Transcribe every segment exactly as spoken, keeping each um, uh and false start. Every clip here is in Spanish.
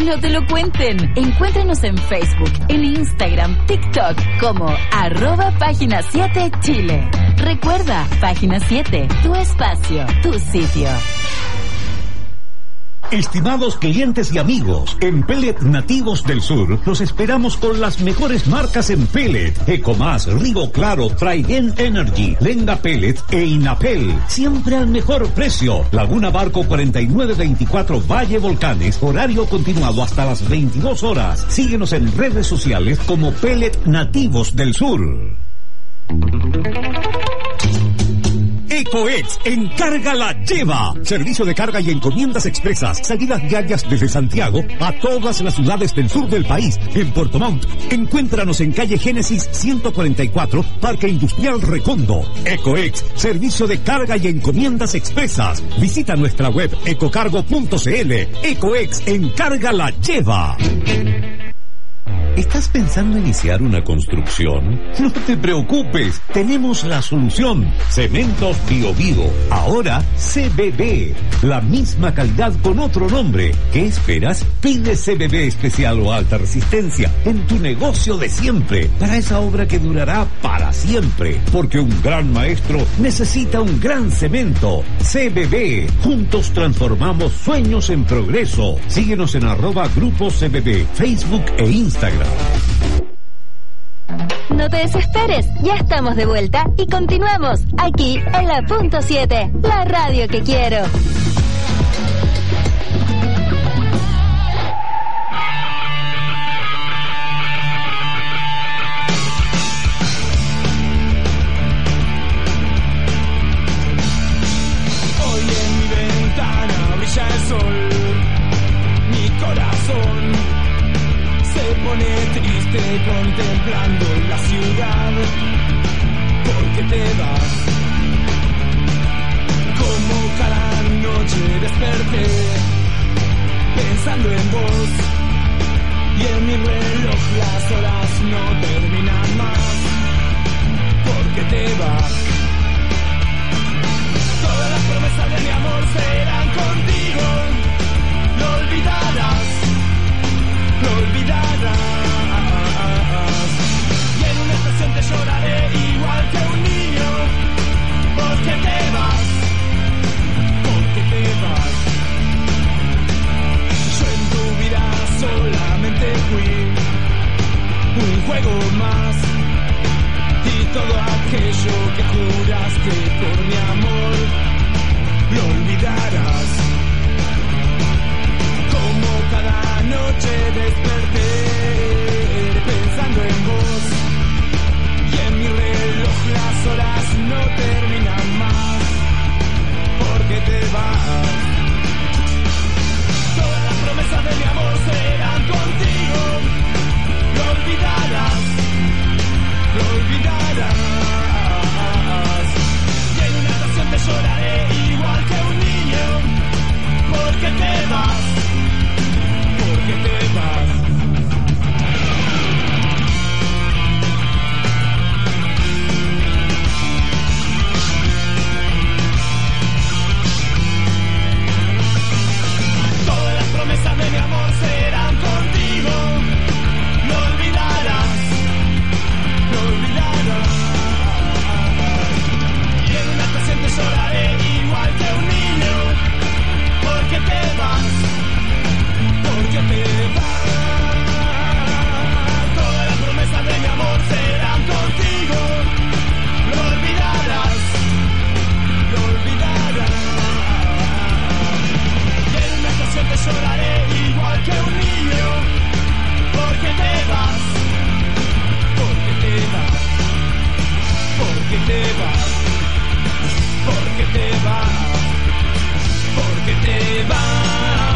no te lo cuenten. Encuéntranos en Facebook, en Instagram, TikTok como arroba Página siete Chile. Recuerda, Página siete, tu espacio, tu sitio. Estimados clientes y amigos, en Pellet Nativos del Sur los esperamos con las mejores marcas en pellet: Ecomás, Rigo Claro, Traigen Energy, Lenga Pellet e Inapel. Siempre al mejor precio. Laguna Barco cuarenta y nueve veinticuatro Valle Volcanes, horario continuado hasta las veintidós horas. Síguenos en redes sociales como Pellet Nativos del Sur. Ecoex, encarga la lleva. Servicio de carga y encomiendas expresas. Salidas diarias desde Santiago a todas las ciudades del sur del país. En Puerto Montt, encuéntranos en calle Génesis ciento cuarenta y cuatro, Parque Industrial Recondo. Ecoex, servicio de carga y encomiendas expresas. Visita nuestra web ecocargo punto cl. Ecoex, encarga la lleva. ¿Estás pensando iniciar una construcción? No te preocupes, tenemos la solución. Cementos Bio Bio, ahora C B B. La misma calidad con otro nombre. ¿Qué esperas? Pide C B B especial o alta resistencia en tu negocio de siempre, para esa obra que durará para siempre. Porque un gran maestro necesita un gran cemento. C B B, juntos transformamos sueños en progreso. Síguenos en arroba Grupo C B B, Facebook e Instagram. No te desesperes, ya estamos de vuelta y continuamos aquí en la punto siete, la radio que quiero. Hoy en mi ventana brilla el sol, mi corazón se pone triste contemplando la ciudad, porque te vas. Como cada noche desperté pensando en vos, y en mi reloj las horas no terminan más, porque te vas. Todas las promesas de mi amor serán contigo, lo olvidarás, lo olvidarás, y en una estación te lloraré igual que un niño, porque te vas, porque te vas. Yo en tu vida solamente fui un juego más, y todo aquello que juraste por mi amor, lo olvidarás. Como cada noche desperté pensando en vos, y en mi reloj las horas no terminan más, porque te vas. Todas las promesas de mi amor serán contigo, lo olvidarás, lo olvidarás, y en una ocasión te lloraré igual que un niño, porque te vas, porque te vas. Todas las promesas de mi amor serán contigo, lo olvidarás, lo olvidarás, y en una ocasión te lloraré igual que un niño, porque te vas, porque te vas. Todas las promesas de mi amor serán contigo, lo olvidarás, lo olvidarás, y en una ocasión te lloraré igual que un niño, porque te vas, porque te vas, porque te vas, porque te vas, porque te vas.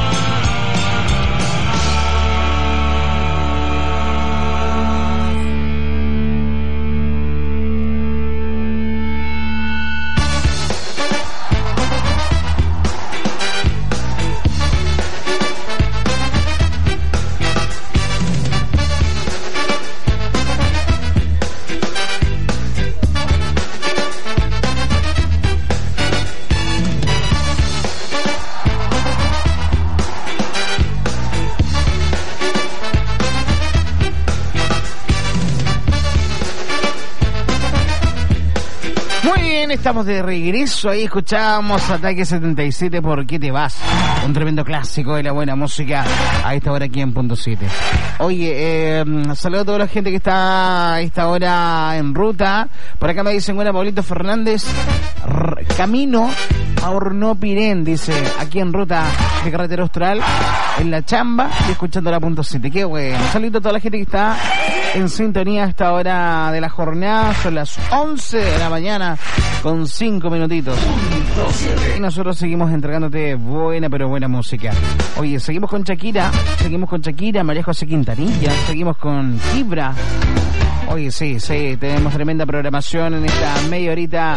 bien, estamos de regreso. Ahí escuchábamos Ataque setenta y siete, ¿por qué te vas? Un tremendo clásico de la buena música a esta hora aquí en Punto siete. Oye, eh, saludo a toda la gente que está a esta hora en ruta. Por acá me dicen, buena, Pablito Fernández, R- camino a Hornopirén, dice, aquí en ruta de carretera austral, en la chamba y escuchando la Punto siete. Qué bueno. Saludo a toda la gente que está en sintonía a esta hora de la jornada. Son las once de la mañana con cinco minutitos. Y nosotros seguimos entregándote buena, pero buena música. Oye, seguimos con Shakira, seguimos con Shakira, María José Quintanilla, seguimos con Kibra. Oye, sí, sí, tenemos tremenda programación en esta media horita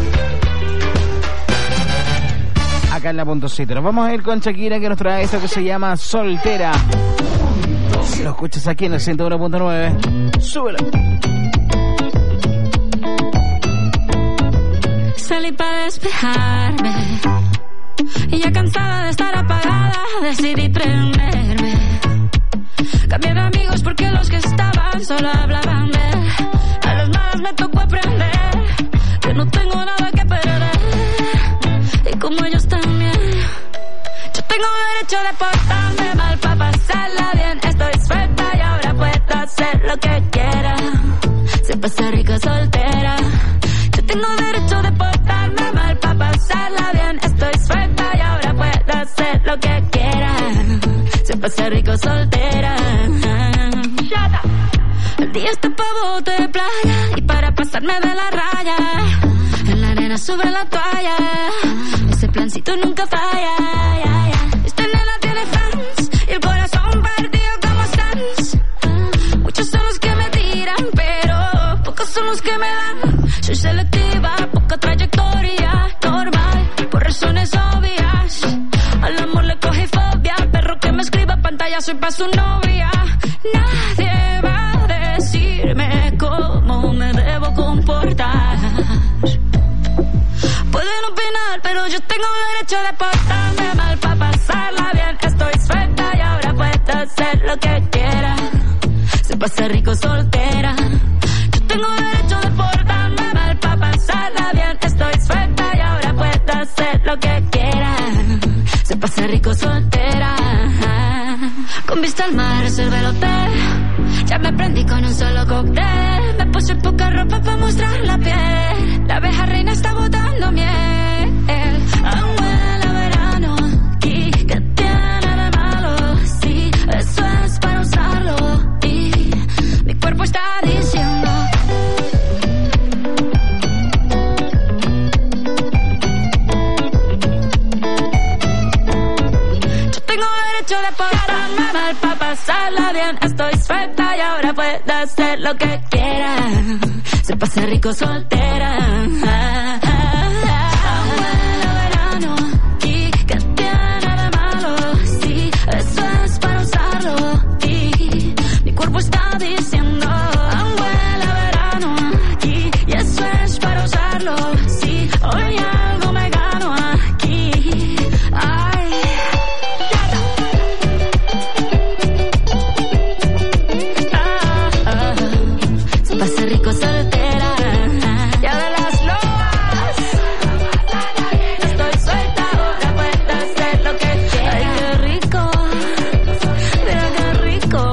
acá en la Punto siete. Nos vamos a ir con Shakira, que nos trae esto que se llama Soltera. Lo escuchas aquí en el ciento uno punto nueve. Súbelo. Salí para despejarme y ya cansada de estar apagada decidí prenderme. Cambié de amigos porque los que estaban solo hablaban de él. A las malas me tocó aprender que no tengo nada que perder, y como ellos también, yo tengo derecho de portarme mal para pasarla bien. Estoy suelta y ahora puedo hacer lo que quiera. Se pasa rica soltera. Yo tengo derecho de portarme mal para pasarla bien. Estoy suelta y ahora puedo hacer lo que quiera. Se pasa rico soltera. El día está pa' bote de playa y para pasarme de la raya, en la arena sube la toalla. Ese plancito nunca falla. Ya, ya. Esta nena tiene fans y el corazón partido como Sans. Muchos son los que me tiran, pero pocos son los que me dan. Soy selectiva, poca trayectoria, normal, por razones obvias. Al amor le coge fobia, al perro que me escriba pantalla soy pa' su novia. Nadie va a decirme cómo me debo comportar. Pueden opinar, pero yo tengo derecho de portarme mal para pasarla bien. Estoy suelta y ahora puedo hacer lo que quiera. Se pasa rico soltera. Yo tengo derecho de portarme mal para pasarla bien. Estoy suelta y ahora puedo hacer lo que quiera. Se pasa rico soltera. Con vista al mar reservé el hotel. Ya me prendí con un solo cóctel. Me puse poca ropa para mostrar la piel. La abeja reina está botando miel. Aún huele a verano aquí. ¿Qué tiene de malo? Sí, eso es para usarlo. Y mi cuerpo está diciendo yo tengo derecho de portarme mal para pasarla bien. Estoy suelta y ahora puedo hacer lo que quiera. Se pasa rico soltera. Está diciendo aún huele a verano aquí, y eso es para usarlo. Si hoy algo me gano aquí, ay. Ah, ah, se pasa rico soltera. Y ahora las lobas. Estoy suelta, ahora puedo hacer lo que quiera. Ay, qué rico. Mira qué rico.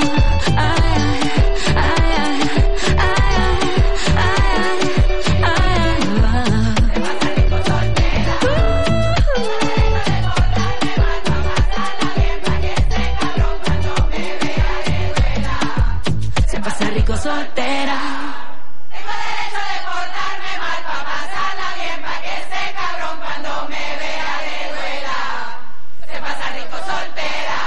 Soltera. Tengo derecho de portarme mal para pasarla bien, pa' que ese cabrón cuando me vea le duela. Se pasa rico soltera.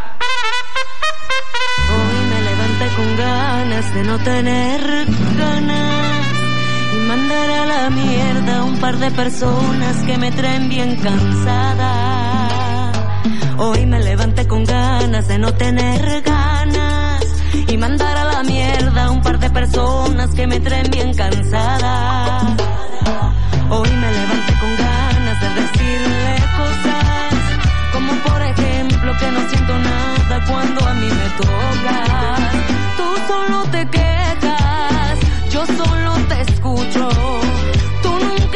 Hoy me levanté con ganas de no tener ganas y mandar a la mierda a un par de personas que me traen bien cansada. Hoy me levanté con ganas de no tener ganas y mandar a la mierda a un par de personas que me traen bien cansada. Hoy me levanté con ganas de decirle cosas como por ejemplo que no siento nada cuando a mí me tocas. Tú solo te quejas, yo solo te escucho. Tú nunca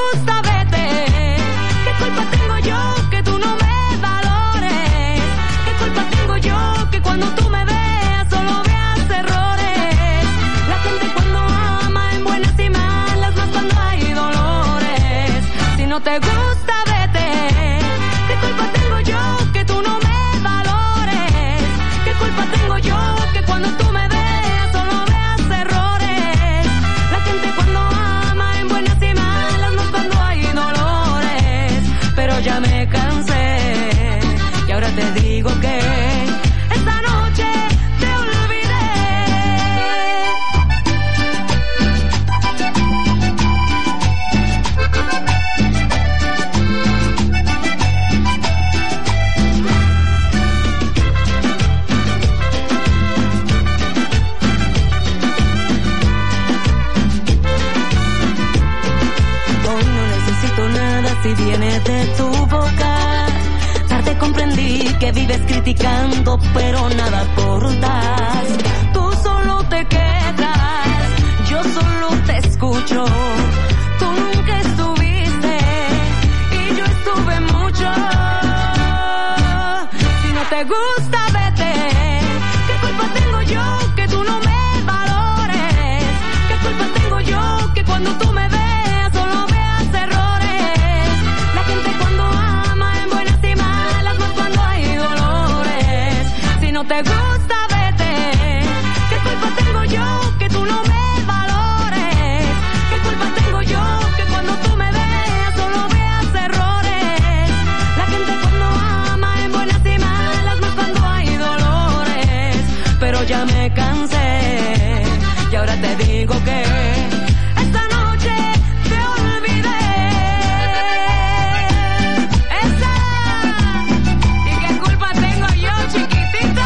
gusta, vete. ¿Qué culpa tengo yo que tú no me valores? ¿Qué culpa tengo yo que cuando tú me veas solo veas errores? La gente cuando ama en buenas y malas, más cuando hay dolores. Si no te gusta, vete. ¿Qué culpa tengo yo que tú no me valores? ¿Qué culpa tengo yo que cuando tú me veas solo veas errores? La gente cuando ama en buenas y malas, más cuando hay dolores. Pero ya me cansé y ahora te digo que esta noche te olvidé. Hoy no necesito nada si viene de tu boca. Tarde comprendí que vives criticando, pero nada aportas. Tú solo te quejas, yo solo te escucho. Tú nunca estuviste y yo estuve mucho. Si no te gusta, vete. ¿Qué culpa tengo yo que tú no me valores? ¿Qué culpa tengo yo que cuando tú me veas solo veas errores? La gente cuando ama en buenas y malas, más cuando hay dolores. Si no te gusta, vete. ¿Qué culpa tengo yo que tú no me valores? ¿Qué culpa tengo yo que cuando tú me veas solo veas errores? La gente cuando ama en buenas y malas, más cuando hay dolores. Pero ya me cansé y ahora te digo que esta noche te olvidé. Esa. ¿Y qué culpa tengo yo, chiquitito?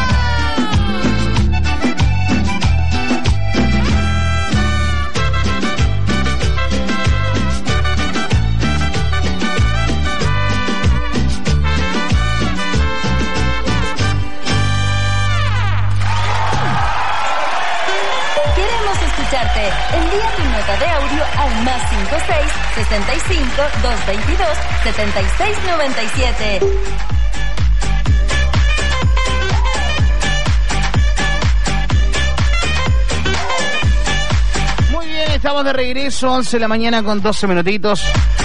Queremos escucharte. Envía tu nota de audio al más cinco seis, sesenta y cinco, doscientos veintidós, setenta y seis noventa y siete. Muy bien, estamos de regreso, once de la mañana con doce minutitos.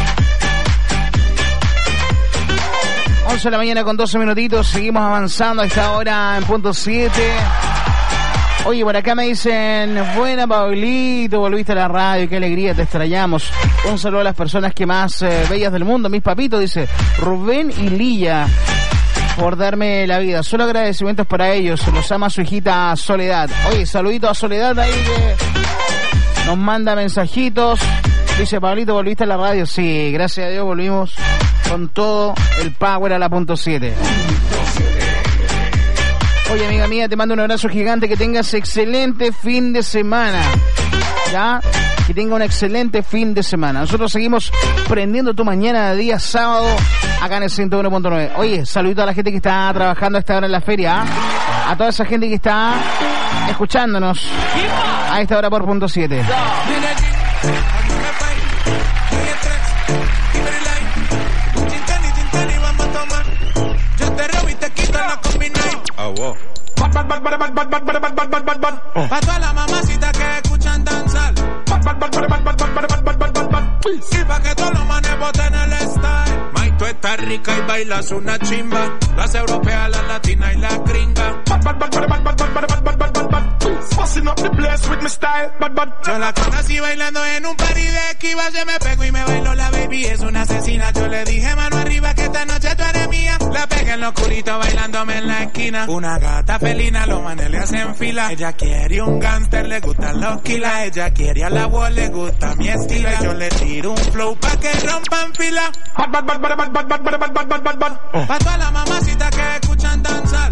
once de la mañana con doce minutitos, seguimos avanzando a esta hora en punto siete. Oye, por acá me dicen, buena Pablito, volviste a la radio, qué alegría, te extrañamos. Un saludo a las personas que más eh, bellas del mundo, mis papitos, dice Rubén y Lilla, por darme la vida. Solo agradecimientos para ellos, los ama su hijita Soledad. Oye, saludito a Soledad ahí que nos manda mensajitos. Dice, Pablito, volviste a la radio. Sí, gracias a Dios volvimos con todo el power a la punto siete. Oye, amiga mía, te mando un abrazo gigante, que tengas excelente fin de semana, ¿ya? Que tenga un excelente fin de semana. Nosotros seguimos prendiendo tu mañana de día sábado acá en el ciento uno punto nueve. Oye, saludito a la gente que está trabajando a esta hora en la feria, ¿eh? A toda esa gente que está escuchándonos a esta hora por punto siete. Oh, wow. Pa' todas las mamacitas que escuchan danzar. Y pa' que todos los manes boten el style. May, tú estás rica y bailas una chimba. Las europeas, las latinas y las gringas. Yo la conocí bailando en un party de esquiva. Se me pegó y me bailó la baby, es una asesina. Yo le dije mano arriba que esta noche tú eres mía. La pegué en lo oscurito bailándome en la esquina. Una gata felina, los manes le hacen fila. Ella quiere un gangster, le gustan los kilas. Ella quiere a la wall, le gusta mi estilo. Y yo le tiro un flow pa' que rompan fila. Pa' todas las mamacitas que escuchan danzar.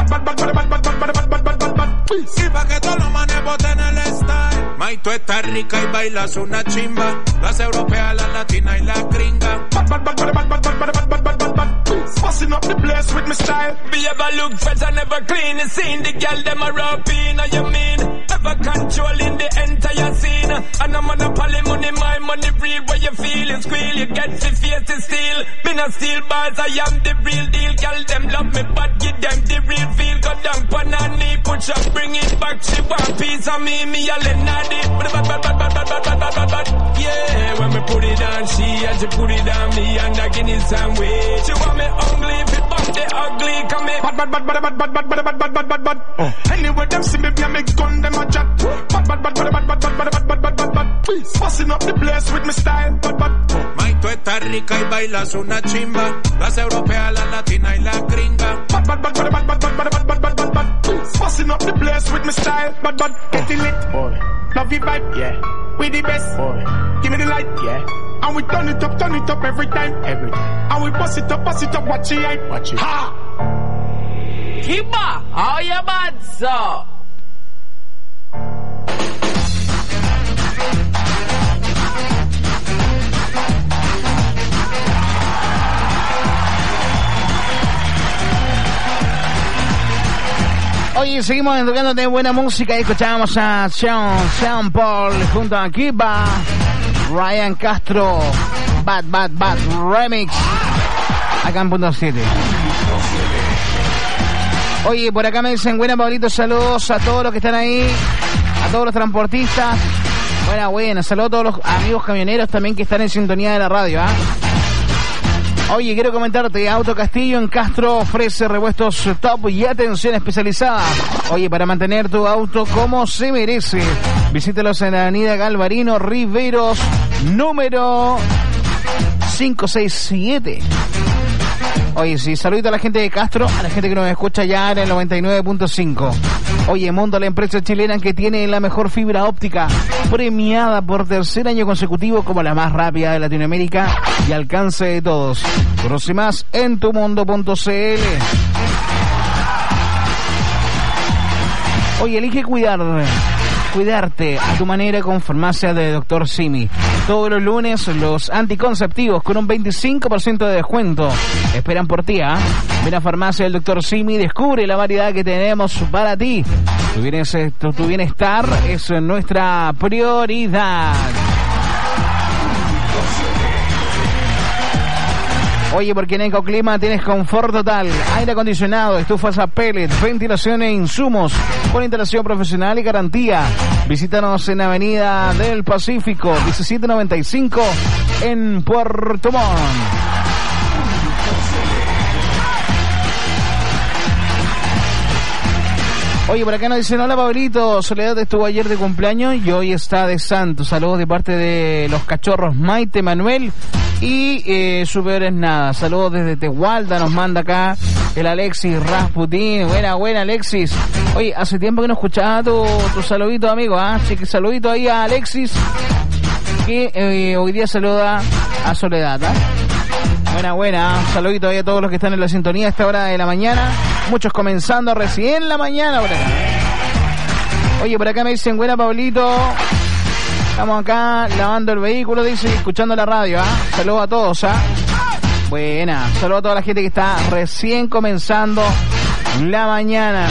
Y pa' que todos los manes boten el style. May, tú estás rica y bailas una chimba. Las europeas, las latinas y las gringas. Busting up the place with my style. Be ever look fresh and never clean. You seen the girl them a rapping, or you mean? have a control in the entire scene. And I'm on a poly money, my money real. Where you feel it, squeal, you get the face to steal. Me not steal bars, I am the real deal. Girl, them love me, but give them the real feel. Go down, pan and knee, push up, bring it back. She want piece of me, me a let naughty. Bad, bad, bad, bad, bad, bad, bad, bad, bad, bad. Yeah, when me put it on, she and she put it on me. And I give it some way. She want me ugly, if it bump the ugly. Come me bad, bad, bad, bad, bad, bad, bad, bad, bad, bad, bad, bad. Anyway, them see me, me a make gun, them a chat. Bad, bad, bad, bad, bad, bad, bad, bad, bad, bad, bad, bad. Busting up the place with me style, bad, bad. May, tú estás rica y bailas una chimba. Las europeas, la latina y la gringa. Bad, bad, bad, bad, bad, bad, bad, bad, bad, bad, bad, bad. Busting up the place with me style, bad, bad. Getting lit, boy. Love you vibe, yeah. We the best, boy. Give me the light, yeah. And we turn it up, turn it up every time, every time. And we bust it up, bust it up, watch it, hype, watch it. Ha! Kiba, how you bad, sir? Oye, seguimos tocándote buena música y escuchamos a Sean, Sean Paul junto a Kiba, Ryan Castro, Bad Bad Bad Remix, acá en punto siete. Oye, por acá me dicen, buena Pablito, saludos a todos los que están ahí, a todos los transportistas. Buena, buena, saludos a todos los amigos camioneros también que están en sintonía de la radio, ¿ah? ¿eh? Oye, quiero comentarte, Auto Castillo en Castro ofrece repuestos top y atención especializada. Oye, para mantener tu auto como se merece, visítalos en la avenida Galvarino Riveros, número quinientos sesenta y siete. Oye, sí, saludito a la gente de Castro, a la gente que nos escucha ya en el noventa y nueve punto cinco. Oye, Mundo, la empresa chilena que tiene la mejor fibra óptica, premiada por tercer año consecutivo como la más rápida de Latinoamérica y alcance de todos. Conoce más en tumundo punto c l. Oye, elige cuidar, cuidarte a tu manera con Farmacia de doctor Simi. Todos los lunes los anticonceptivos con un veinticinco por ciento de descuento esperan por ti, ¿ah? ¿eh? Ven a Farmacia del doctor Simi y descubre la variedad que tenemos para ti. Tu bienestar, tu, tu bienestar es nuestra prioridad. Oye, porque en Ecoclima tienes confort total, aire acondicionado, estufas a pellet, ventilación e insumos con instalación profesional y garantía. Visítanos en Avenida del Pacífico, diecisiete noventa y cinco en Puerto Montt. Oye, por acá nos dicen, hola Pablito, Soledad estuvo ayer de cumpleaños y hoy está de santo. Saludos de parte de los cachorros Maite, Manuel y eh, su peor es nada. Saludos desde Tehualda, nos manda acá el Alexis Rasputin. Buena, buena Alexis. Oye, hace tiempo que no escuchaba tu, tu saludito, amigo, ¿ah? ¿eh? Así que saludito ahí a Alexis, que eh, hoy día saluda a Soledad, ¿ah? ¿eh? Buena, buena. Saludito ahí a todos los que están en la sintonía a esta hora de la mañana. Muchos comenzando recién la mañana por acá. Oye, por acá me dicen, buena Pablito. Estamos acá lavando el vehículo, dice, escuchando la radio, ¿ah? ¿eh? Saludos a todos, ¿ah? ¿eh? Buena. Saludos a toda la gente que está recién comenzando la mañana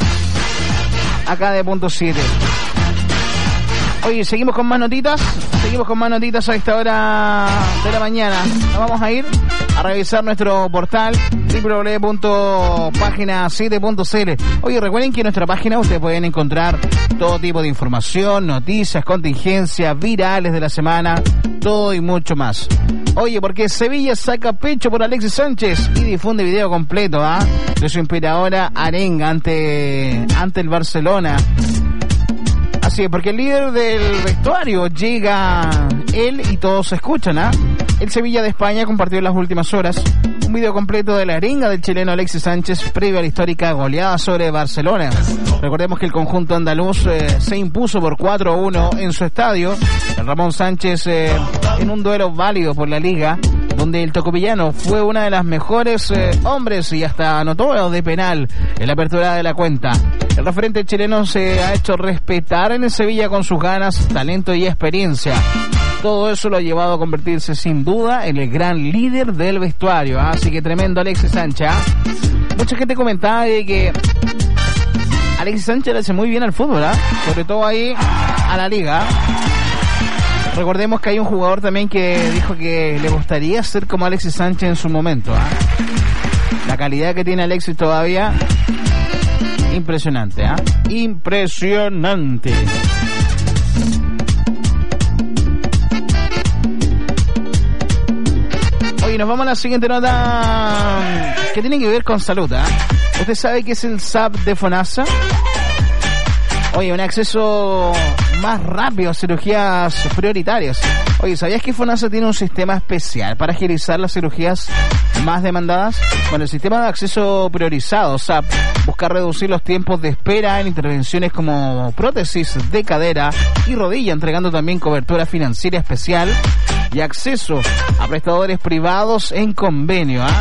acá de punto siete. Oye, seguimos con más notitas. Seguimos con más notitas a esta hora de la mañana. Nos vamos a ir a revisar nuestro portal doble u doble u doble u punto página siete punto c l. Oye, recuerden que en nuestra página ustedes pueden encontrar todo tipo de información, noticias, contingencias, virales de la semana, todo y mucho más. Oye, porque Sevilla saca pecho por Alexis Sánchez y difunde video completo, ¿ah? ¿eh? de su inspiradora arenga ante, ante el Barcelona. Así es, porque el líder del vestuario llega él y todos se escuchan, ¿ah? ¿eh? El Sevilla de España compartió en las últimas horas un video completo de la arenga del chileno Alexis Sánchez previo a la histórica goleada sobre Barcelona. Recordemos que el conjunto andaluz eh, se impuso por cuatro a uno en su estadio. El Ramón Sánchez eh, en un duelo válido por la Liga, donde el tocopillano fue una de las mejores eh, hombres y hasta anotó de penal en la apertura de la cuenta. El referente chileno se ha hecho respetar en el Sevilla con sus ganas, talento y experiencia. Todo eso lo ha llevado a convertirse sin duda en el gran líder del vestuario, ¿eh? Así que tremendo Alexis Sánchez, ¿eh? Mucha gente comentaba de que Alexis Sánchez le hace muy bien al fútbol, ¿eh? Sobre todo ahí a la liga. Recordemos que hay un jugador también que dijo que le gustaría ser como Alexis Sánchez en su momento, ¿eh? La calidad que tiene Alexis todavía, impresionante, ¿eh? Impresionante. Oye, nos vamos a la siguiente nota que tiene que ver con salud, ¿eh? ¿Usted sabe qué es el S A P de FONASA? Oye, un acceso más rápido a cirugías prioritarias. Oye, ¿sabías que FONASA tiene un sistema especial para agilizar las cirugías más demandadas? Bueno, el sistema de acceso priorizado, S A P, busca reducir los tiempos de espera en intervenciones como prótesis de cadera y rodilla, entregando también cobertura financiera especial y acceso a prestadores privados en convenio, ¿ah?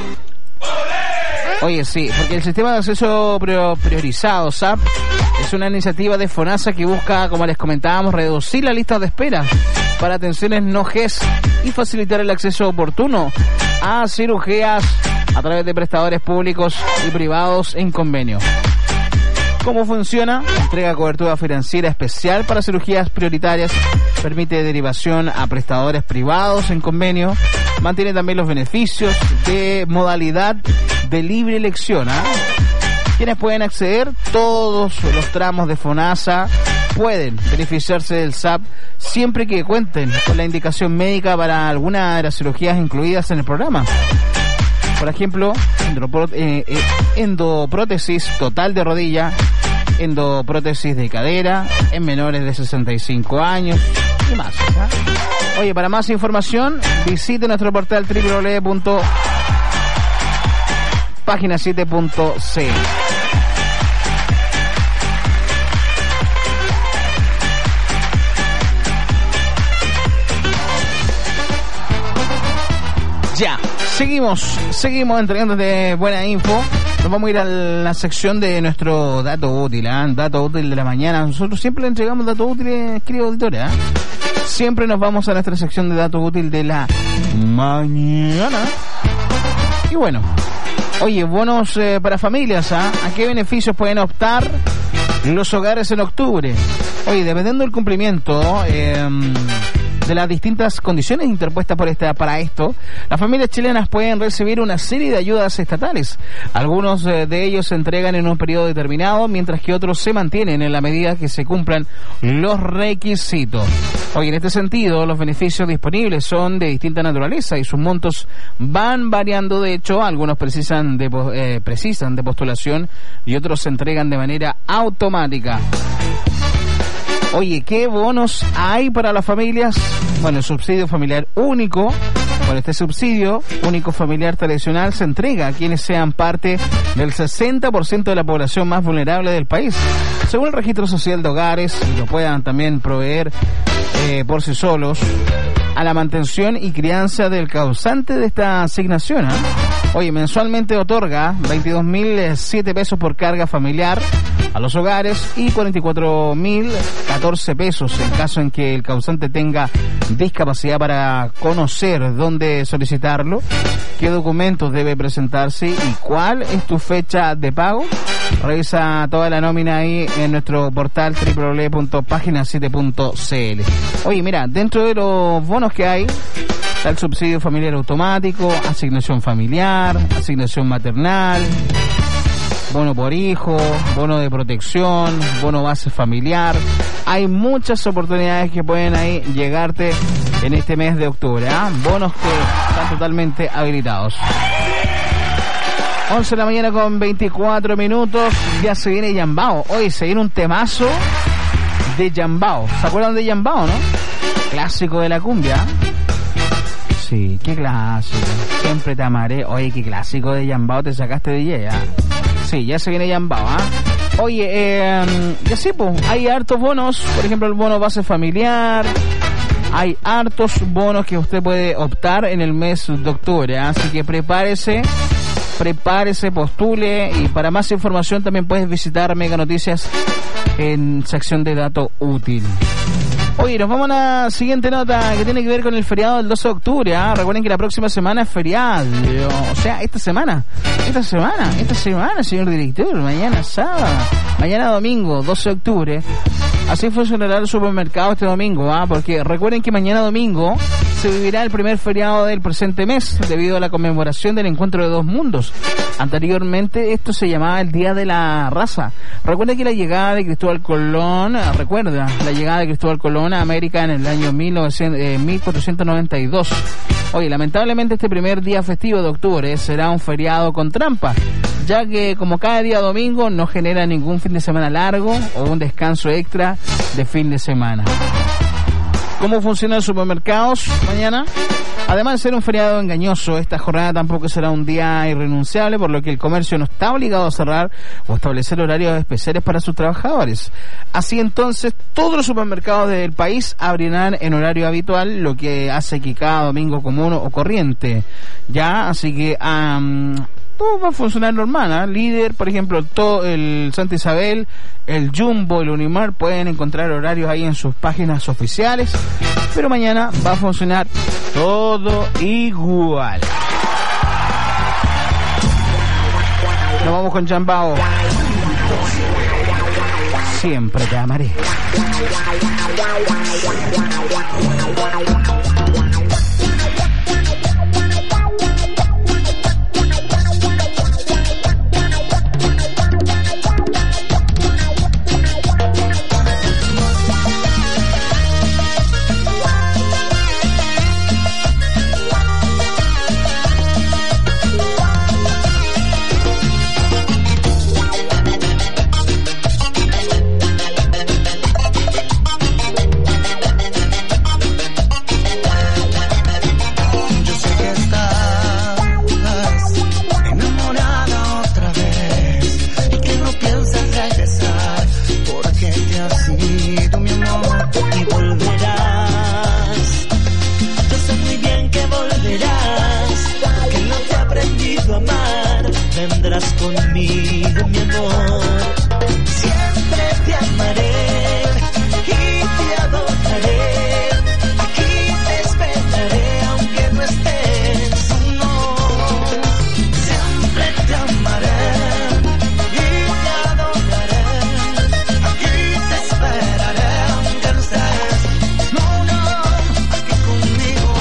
Oye, sí, porque el sistema de acceso priorizado, S A P, es una iniciativa de FONASA que busca, como les comentábamos, reducir la lista de espera para atenciones no G E S y facilitar el acceso oportuno a cirugías a través de prestadores públicos y privados en convenio. ¿Cómo funciona? Entrega cobertura financiera especial para cirugías prioritarias, permite derivación a prestadores privados en convenio, mantiene también los beneficios de modalidad de libre elección, ¿eh? Quienes pueden acceder, todos los tramos de FONASA pueden beneficiarse del S A P siempre que cuenten con la indicación médica para alguna de las cirugías incluidas en el programa. Por ejemplo, eh, eh, endoprótesis total de rodilla, endoprótesis de cadera en menores de sesenta y cinco años y más, ¿eh? Oye, para más información visite nuestro portal doble u doble u doble u punto página siete punto c l. Ya, seguimos, seguimos entregándote buena info. Nos vamos a ir a la sección de nuestro dato útil, ¿eh? Dato útil de la mañana. Nosotros siempre le entregamos datos útiles, querido auditorio, ¿eh? Siempre nos vamos a nuestra sección de dato útil de la mañana. Y bueno, oye, bonos eh, para familias, ¿eh? ¿A qué beneficios pueden optar los hogares en octubre? Oye, dependiendo del cumplimiento eh, de las distintas condiciones interpuestas por esta, para esto, las familias chilenas pueden recibir una serie de ayudas estatales. Algunos eh, de ellos se entregan en un periodo determinado, mientras que otros se mantienen en la medida que se cumplan los requisitos. Oye, en este sentido, los beneficios disponibles son de distinta naturaleza y sus montos van variando. De hecho, algunos precisan de, eh, precisan de postulación y otros se entregan de manera automática. Oye, ¿qué bonos hay para las familias? Bueno, el subsidio familiar único. Bueno, este subsidio único familiar tradicional se entrega a quienes sean parte del sesenta por ciento de la población más vulnerable del país, según el registro social de hogares, y lo puedan también proveer eh, por sí solos a la mantención y crianza del causante de esta asignación, ¿eh? Oye, mensualmente otorga veintidós mil siete pesos por carga familiar a los hogares y cuarenta y cuatro mil catorce pesos en caso en que el causante tenga discapacidad. Para conocer dónde solicitarlo, qué documentos debe presentarse y cuál es tu fecha de pago, revisa toda la nómina ahí en nuestro portal doble u doble u doble u punto página siete punto c l. Oye, mira, dentro de los bonos que hay está el subsidio familiar automático, asignación familiar, asignación maternal, bono por hijo, bono de protección, bono base familiar. Hay muchas oportunidades que pueden ahí llegarte en este mes de octubre, ¿eh? Bonos que están totalmente habilitados. once de la mañana con veinticuatro minutos, ya se viene Yambao. Hoy se viene un temazo de Yambao. ¿Se acuerdan de Yambao, no? Clásico de la cumbia. Sí, qué clásico. Siempre te amaré. Oye, qué clásico de Yambao te sacaste de ella. Sí, ya se viene Yambao, ¿ah? ¿eh? Oye, eh, ya sí, pues, hay hartos bonos. Por ejemplo, el bono base familiar. Hay hartos bonos que usted puede optar en el mes de octubre, ¿eh? Así que prepárese. Prepárese, postule, y para más información también puedes visitar Mega Noticias en sección de dato útil. Oye, nos vamos a la siguiente nota que tiene que ver con el feriado del doce de octubre. ¿eh? Recuerden que la próxima semana es feriado. O sea, esta semana. Esta semana. Esta semana, señor director. Mañana sábado. Mañana domingo, doce de octubre. Así funcionará el supermercado este domingo. ¿ah? Porque recuerden que mañana domingo se vivirá el primer feriado del presente mes debido a la conmemoración del encuentro de dos mundos. Anteriormente esto se llamaba el Día de la Raza. Recuerden que la llegada de Cristóbal Colón, recuerda, la llegada de Cristóbal Colón a América en el año mil novecientos, eh, mil cuatrocientos noventa y dos. Oye, lamentablemente este primer día festivo de octubre será un feriado con trampa, ya que como cada día domingo no genera ningún fin de semana largo o un descanso extra de fin de semana. ¿Cómo funcionan los supermercados mañana? Además de ser un feriado engañoso, esta jornada tampoco será un día irrenunciable, por lo que el comercio no está obligado a cerrar o establecer horarios especiales para sus trabajadores. Así entonces, todos los supermercados del país abrirán en horario habitual, lo que hace que cada domingo común o corriente. Ya, así que um, todo va a funcionar normal. ¿eh? Líder, por ejemplo, todo el Santa Isabel, el Jumbo, el Unimar, pueden encontrar horarios ahí en sus páginas oficiales, pero mañana va a funcionar todo igual. Nos vamos con Chambao. Siempre te amaré. Conmigo, mi amor, siempre te amaré y te adoraré. Aquí te esperaré aunque no estés. No, siempre te amaré y te adoraré. Aquí te esperaré aunque no estés. No, no, aquí conmigo.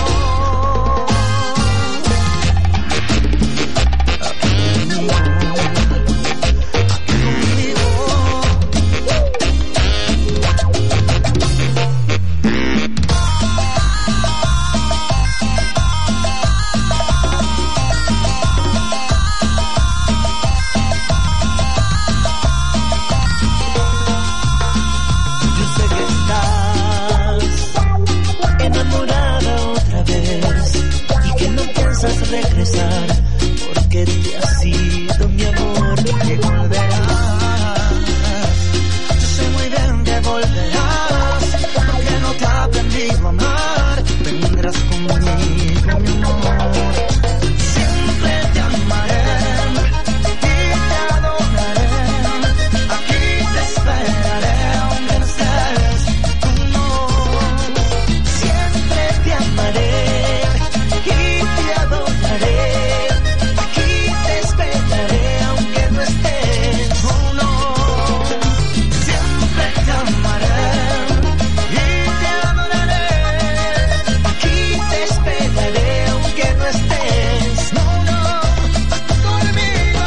Regresar, porque te has ido, mi amor, que volverás. Yo sé muy bien que volverás, porque no te ha aprendido a amar. Vendrás conmigo, mi amor. Siempre te amaré y te adoraré. Aquí te esperaré aunque no estés. No, siempre te amaré. Aquí te esperaré aunque no estés. Oh, no, siempre te amaré y te adoraré. Aquí te esperaré aunque no estés. No, no, conmigo.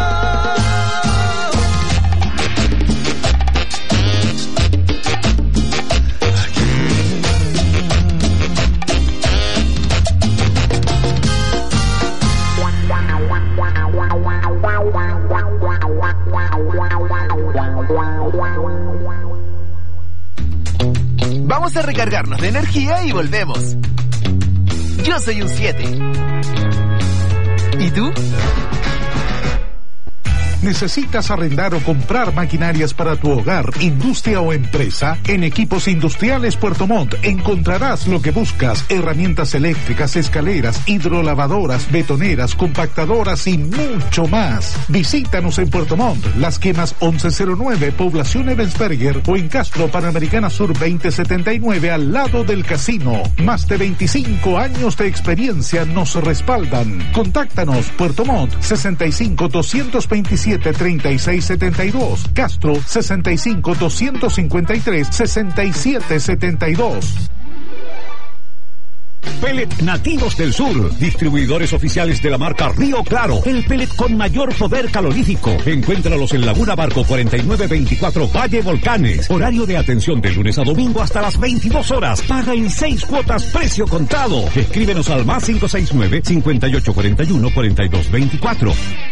Vamos a recargarnos de energía y volvemos. Yo soy un siete. ¿Y tú? ¿Necesitas arrendar o comprar maquinarias para tu hogar, industria o empresa? En Equipos Industriales Puerto Montt encontrarás lo que buscas: herramientas eléctricas, escaleras, hidrolavadoras, betoneras, compactadoras y mucho más. Visítanos en Puerto Montt, Las Quemas once cero nueve, Población Ebensberger, o en Castro, Panamericana Sur veinte setenta y nueve, al lado del casino. Más de veinticinco años de experiencia nos respaldan. Contáctanos: Puerto Montt sesenta y cinco, doscientos veintisiete, treinta y seis setenta y dos, Castro sesenta y cinco, doscientos cincuenta y tres, sesenta y siete setenta y dos. Pellet Nativos del Sur, distribuidores oficiales de la marca Río Claro, el pellet con mayor poder calorífico. Encuéntralos en Laguna Barco cuarenta y nueve veinticuatro, Valle Volcanes. Horario de atención de lunes a domingo hasta las veintidós horas. Paga en seis cuotas, precio contado. Escríbenos al más cinco seis nueve, cinco ocho cuatro uno, cuatro dos dos cuatro.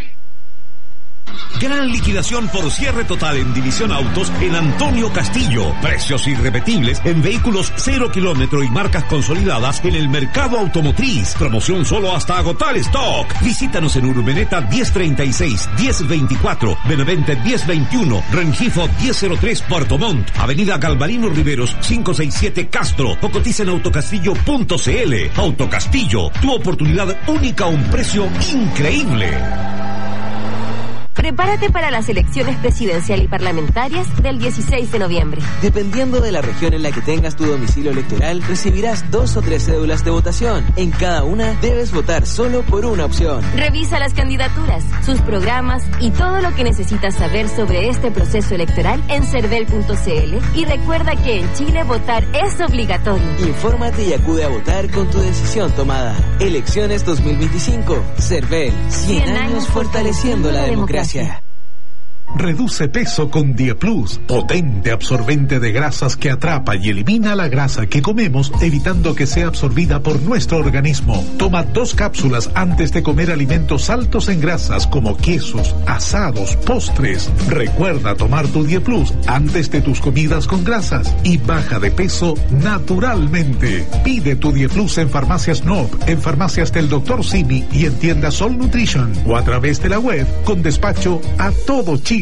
Gran liquidación por cierre total en División Autos en Antonio Castillo. Precios irrepetibles en vehículos cero kilómetro y marcas consolidadas en el mercado automotriz. Promoción solo hasta agotar stock. Visítanos en Urmeneta diez treinta y seis, diez veinticuatro, Benavente diez veintiuno, Rengifo diez cero tres, Puerto Montt, Avenida Galvarino Riveros quinientos sesenta y siete, Castro, o cotiza en autocastillo punto cl. Autocastillo, tu oportunidad única a un precio increíble. Prepárate para las elecciones presidencial y parlamentarias del dieciséis de noviembre. Dependiendo de la región en la que tengas tu domicilio electoral, recibirás dos o tres cédulas de votación. En cada una debes votar solo por una opción. Revisa las candidaturas, sus programas y todo lo que necesitas saber sobre este proceso electoral en cervel punto cl. Y recuerda que en Chile votar es obligatorio. Infórmate y acude a votar con tu decisión tomada. Elecciones dos mil veinticinco. Cervel. cien años fortaleciendo la democracia. Reduce peso con Dieplus, potente absorbente de grasas que atrapa y elimina la grasa que comemos, evitando que sea absorbida por nuestro organismo. Toma dos cápsulas antes de comer alimentos altos en grasas como quesos, asados, postres. Recuerda tomar tu Dieplus antes de tus comidas con grasas y baja de peso naturalmente. Pide tu Dieplus en Farmacias Nob, en Farmacias del doctor Simi y en tiendas Sol Nutrition, o a través de la web con despacho a todo Chile.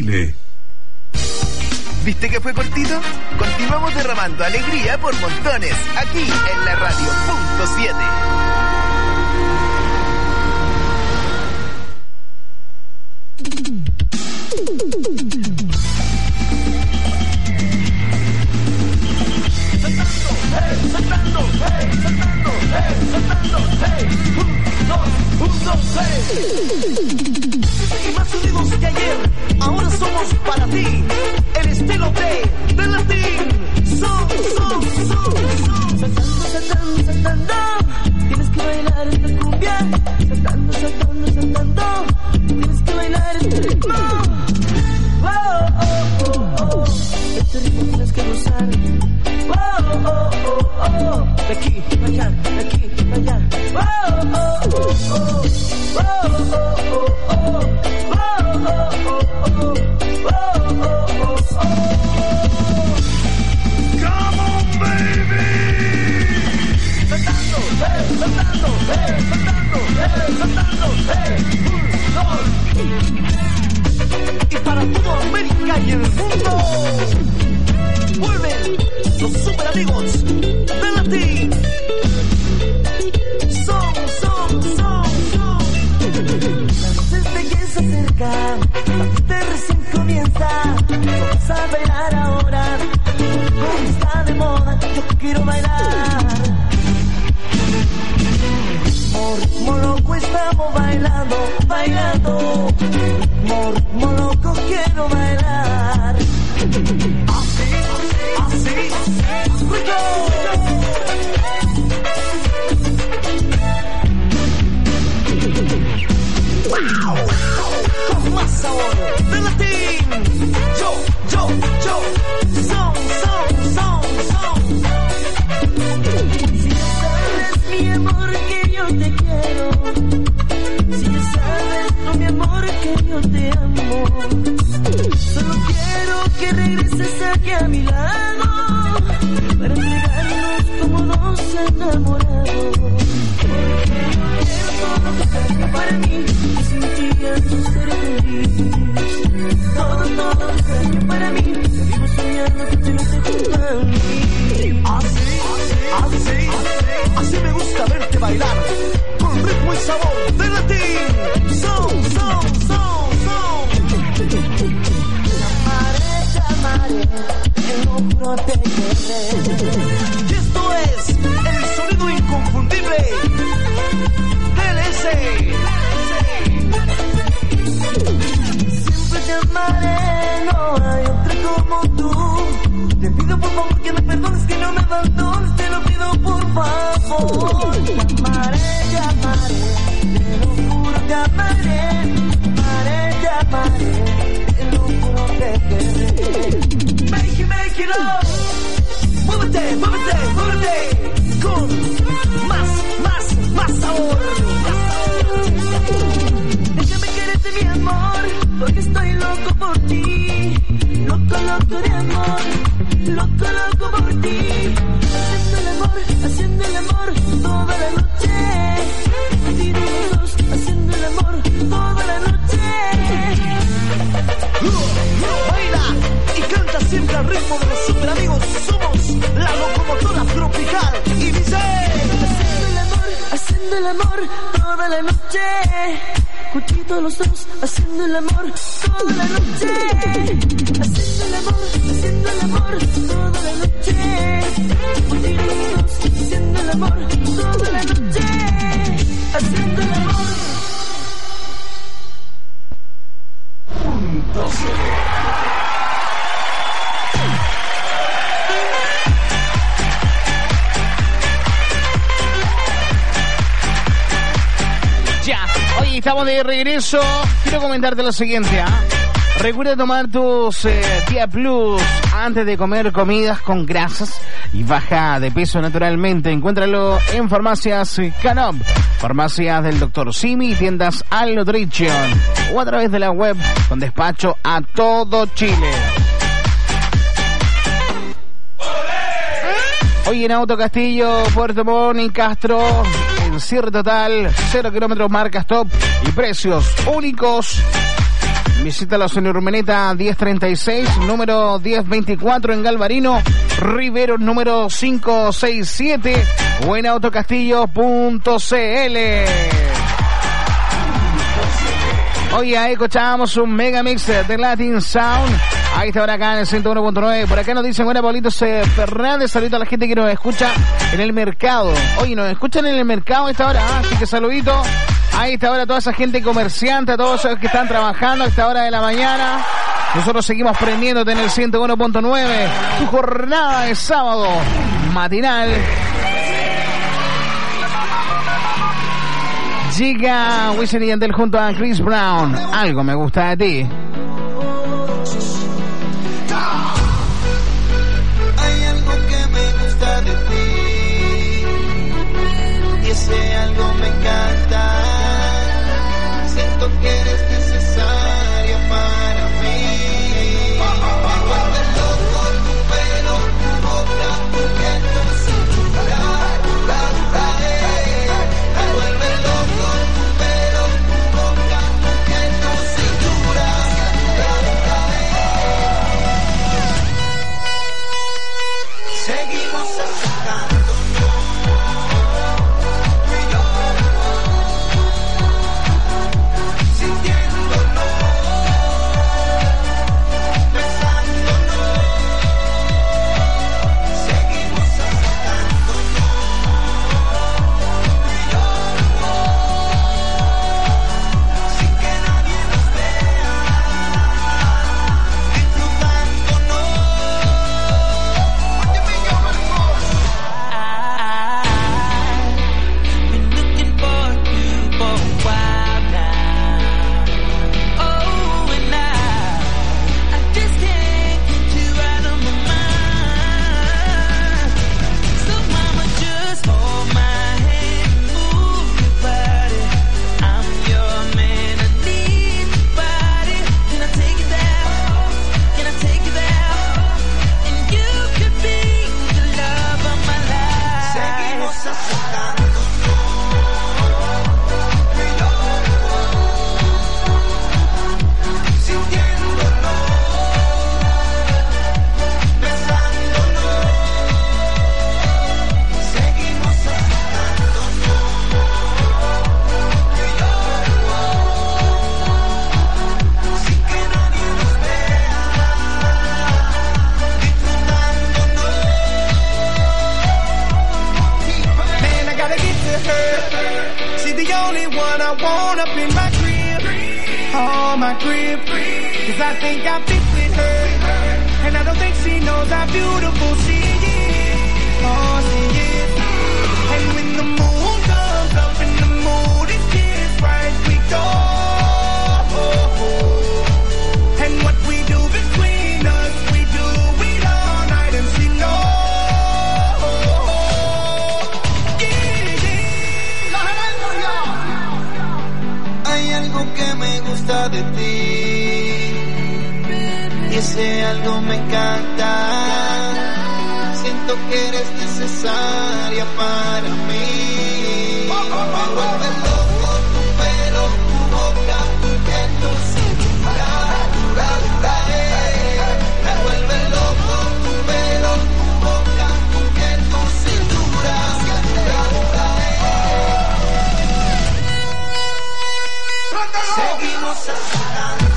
¿Viste que fue cortito? Continuamos derramando alegría por montones, aquí en la radio punto siete. Saltando, hey, saltando, hey, saltando, hey, saltando, hey, un, dos, un, dos, hey. Y más unidos que ayer, ahora somos para ti, el estilo de, de latín. Son, son, son, son. Saltando, saltando, saltando, tienes que bailar esta cumbia. Saltando, saltando, saltando, tienes que bailar este ritmo. Oh, oh, oh, oh, este ritmo tienes que gozar. Oh, oh, oh, oh, de aquí para allá, de aquí para allá. Oh, oh, oh, oh, oh, oh, oh, oh. Saltando, hey, saltando, hey, saltando, hey, un, dos. Y para toda América y el mundo, vuelven los super amigos de Latín. Son, son, son, son. Desde que se acerca, la fiesta recién comienza. Vamos a bailar ahora, como está de moda, yo quiero bailar. Ritmo loco estamos bailando, bailando. Ritmo loco quiero bailar. Así, así, rico. Wow, con más sabor de latín. Yo, yo, yo. Son, son, son, son. Si sabes mi amor que yo te quiero, si ya sabes, no mi amor que yo te amo, solo quiero que regreses aquí a mi lado para entregarnos como dos enamorados, porque yo quiero todo lo que sea para mí y sin ti ya no seré feliz. pido por favor que me perdones, que no me abandones, te lo pido por favor. Te amaré, te amaré, te lo juro, te amaré, amaré, te amaré, te lo juro, te querré. Make it, make it up. Muévete, muévete, muévete. Con más, más, más sabor. Déjame quererte, mi amor, porque estoy loco por ti. Loco, loco de amor, loco, loco por ti. Haciendo el amor, haciendo el amor toda la noche. Contigo los dos, haciendo el amor toda la noche. Baila y canta siempre al ritmo de los super amigos. Somos la locomotora tropical y dice: haciendo el amor, haciendo el amor toda la noche. Cuchito los dos, haciendo el amor toda la noche. Haciendo el amor, haciendo el amor toda la noche. Cuchito los dos, haciendo el amor toda la noche. Haciendo el amor. Punto C. Oye, estamos de regreso. Quiero comentarte lo siguiente, ¿ah? ¿eh? Recuerda tomar tus eh, Día Plus antes de comer comidas con grasas y baja de peso naturalmente. Encuéntralo en farmacias Canop, farmacias del doctor Simi y tiendas Al Nutrition, o a través de la web con despacho a todo Chile. Hoy en Auto Castillo, Puerto Montt y Castro, en cierre total, cero kilómetros, marcas top y precios únicos. Visítalos en Urmeneta diez treinta y seis, número diez veinticuatro en Galvarino, Rivero número quinientos sesenta y siete o en autocastillo punto c l. Hoy ahí escuchamos un megamix de Latin Sound. Ahí está ahora acá en el ciento uno punto nueve. Por acá nos dicen, buena, Pablito Fernández. Saludito a la gente que nos escucha en el mercado. Oye, nos escuchan en el mercado a esta hora, ¿ah? Así que saludito. Ahí está ahora toda esa gente comerciante, a todos esos que están trabajando a esta hora de la mañana. Nosotros seguimos prendiéndote en el ciento uno punto nueve. Tu jornada de sábado matinal. Llega Wisin y Yandel junto a Chris Brown. Algo me gusta de ti. Hay algo que me gusta de ti y ese algo me encanta. Siento que eres necesario para mí. Me vuelve loco tu pelo, tu boca, tu gesto, tu cintura. Me vuelve loco tu pelo, tu boca, tu gesto, tu cintura. Seguimos acercándonos. And I don't think she knows how beautiful she is. Oh, she is. And when the moon comes up and the mood is just right, we go. And what we do between us, we do it all night, and she knows. Hay algo que me gusta de ti, y ese algo me encanta. Siento que eres necesaria para mí. Me vuelve loco tu pelo, tu boca, tu piel, tu cintura, dura, dura, eh. Me vuelve loco tu pelo, tu boca, tu piel, tu cintura, dura, dura, eh. Seguimos hablando.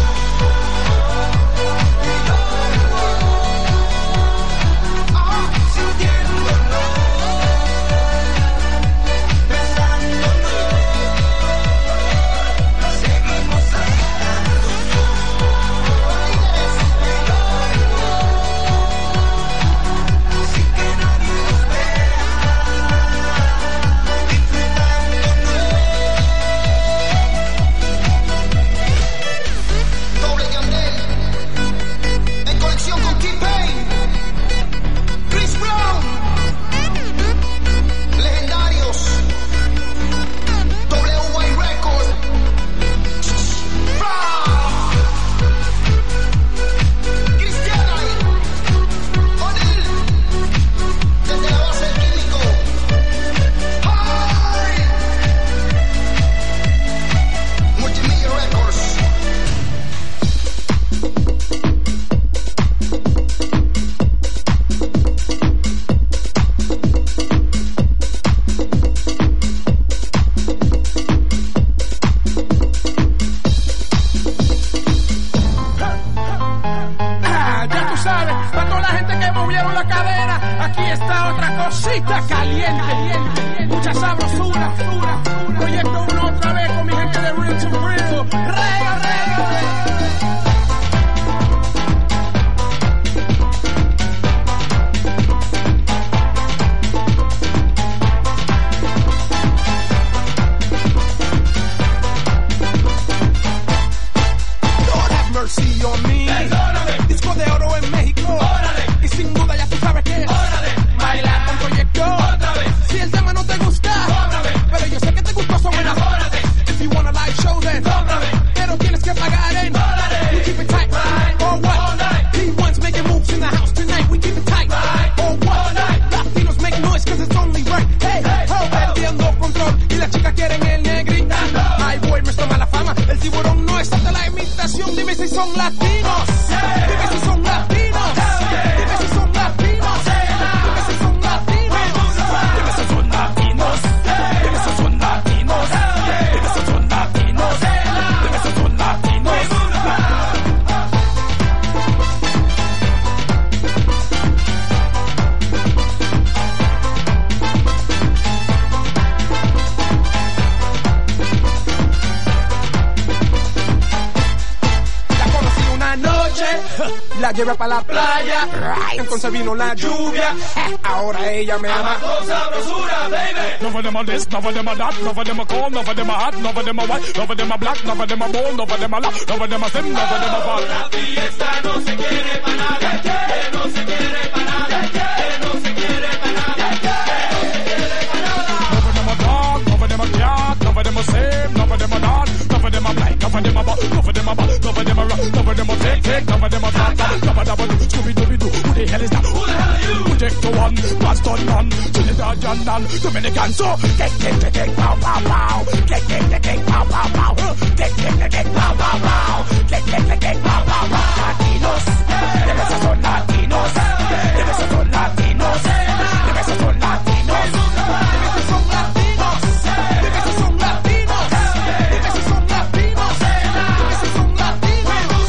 La llevé para la playa, entonces vino la lluvia, ahora ella me ama con sabrosura, baby. None of them are this, none of them are that, none of them are cold, none of them are hot, none of them are white, none of them are black, none of them are bold, none of them are loud, none of them are thin, none of them are fat. La fiesta no se quiere para nada, que no se quiere para nada, que no se quiere para nada, que no se quiere para nada. None of them are dark, none of them are cat, none of them are same, none of them are not, none of them are black, none of them are bad, none of them are bad, none of them are rock, none of them are take, take, none of them are fat, fat, none of them are do, Scooby Dooby Doo. Who the hell is that? Who the hell are you? Project to one, Boston man, Trinidad John Dominican, so get, get, get, get, pow, pow, pow, get, get, get, get, pow, pow, pow, get, get, get, get, pow, pow, pow, get, get, get, get, pow, pow, pow. Latinos, de besos son latinos, de besos son latinos, de besos son latinos, de besos son latinos, de besos son latinos, de besos son latinos, de besos son latinos.